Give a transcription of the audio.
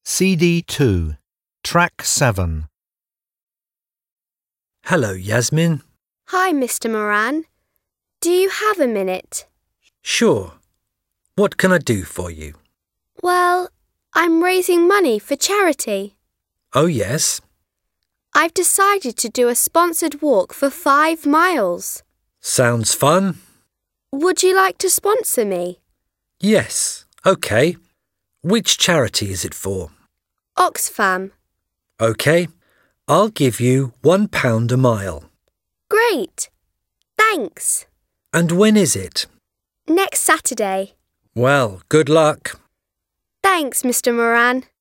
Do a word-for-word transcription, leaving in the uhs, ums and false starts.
C D two, Track seven. Hello, Yasmin. Hi, Mister Moran. Do you have a minute? Sure. What can I do for you? Well, I'm raising money for charity. Oh, yes? I've decided to do a sponsored walk for five miles. Sounds fun. Would you like to sponsor me? Yes, OK. Which charity is it for? Oxfam. OK. I'll give you one pound a mile. Great. Thanks. And when is it? Next Saturday. Well, good luck. Thanks, Mister Moran.